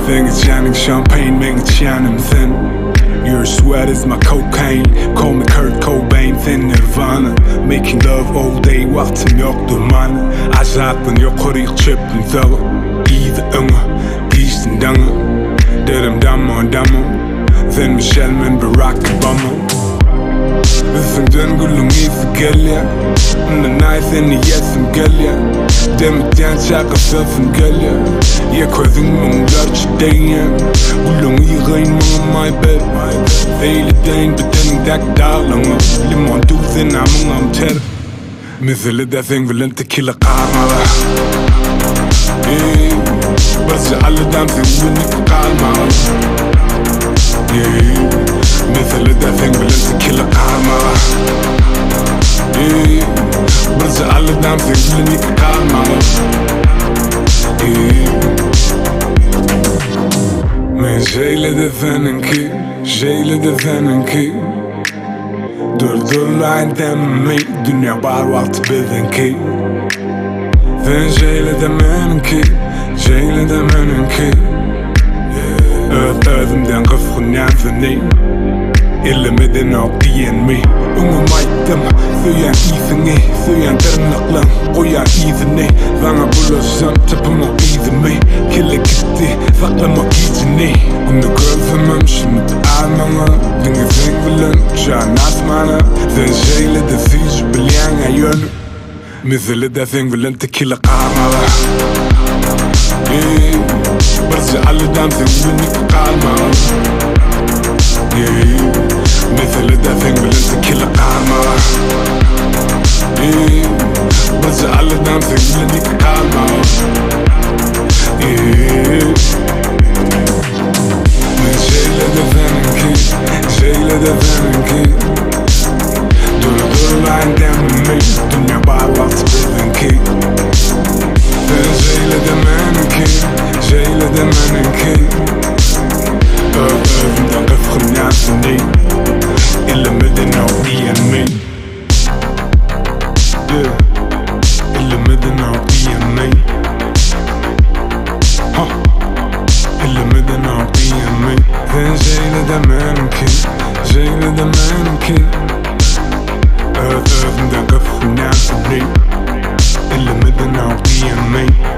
Everything is shining, champagne, man, it's shining thin. Your sweat is my cocaine. Call me Kurt Cobain, thin Nirvana. Making love all day, vaktim yoktur mana. Azatın yok oraya çöptüm thalı. İyi de ınga, giysin danga. Derim damma. Then Michelle men Barack Obama. Üstünden gülüm iyisi gel ya. The nice and the yesim gel ya. Demekten şaka sözüm gel ya. Yaközün mumlar çideyen. Gülüm iyi gayın mama my bed. Feyli deyin bedenin dak dağlama. Limon duzin amın ter. Misali desin bilen tequila karmala. Bazı alıdan sen bilen kalmalı. مثل دافين بلنت كلا قارما برزع على دام في بلنك قارما من جايلة دفننكي دور لعين دمي دنيا بار وقت بذنكي فين جايلة دمننكي Ödümden kıfkınan feney İllemeden oktiyen mi Ungu maydım Söyen izini Söyen tırnaklan Koyan izini Bana bulasam Tapıma izimi Kille gitti Saklamak izini Bunu gözlemem Şimdi almana Dünge sen bilen Can asmana Sen şeyle de siz bilyen ayön Misali de sen bilen tequila karmala برجع لدام تنقلني قالما مثل دافين بلنت كلا قالما برجع لدام تنقلني قالما من جايلة دفننكي دور لعين دمي دنيا بعوض بذنكي جايلة دمننكي أبدا قفخ ناسني إلا مدنا وقيا مي إلا مدنا وقيا مي إلا مدنا وقيا مي جايلة دمننكي أبدا قفخ ناسني إلا مدنا وقيا مي